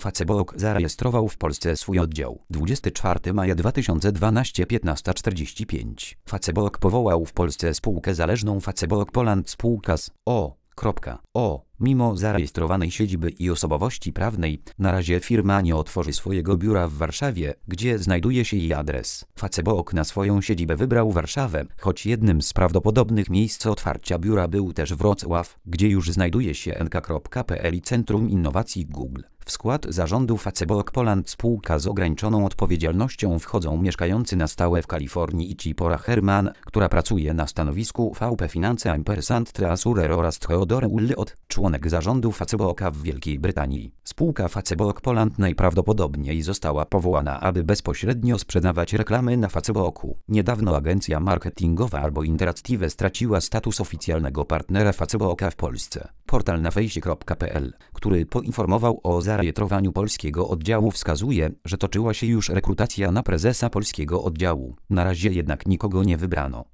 Facebook zarejestrował w Polsce swój oddział. 24 maja 2012 15:45. Facebook powołał w Polsce spółkę zależną Facebook Poland spółka z o. Mimo zarejestrowanej siedziby i osobowości prawnej, na razie firma nie otworzy swojego biura w Warszawie, gdzie znajduje się jej adres. Facebook na swoją siedzibę wybrał Warszawę, choć jednym z prawdopodobnych miejsc otwarcia biura był też Wrocław, gdzie już znajduje się nk.pl i Centrum Innowacji Google. W skład zarządu Facebook Poland spółka z ograniczoną odpowiedzialnością wchodzą mieszkający na stałe w Kalifornii Icipora Herman, która pracuje na stanowisku VP Finance & Treasurer oraz Theodore Ulliot, członek zarządu Facebooka w Wielkiej Brytanii. Spółka Facebook Poland najprawdopodobniej została powołana, aby bezpośrednio sprzedawać reklamy na Facebooku. Niedawno agencja marketingowa albo Interactive straciła status oficjalnego partnera Facebooka w Polsce. Portal na fejsie.pl, który poinformował o zarejestrowaniu polskiego oddziału, wskazuje, że toczyła się już rekrutacja na prezesa polskiego oddziału. Na razie jednak nikogo nie wybrano.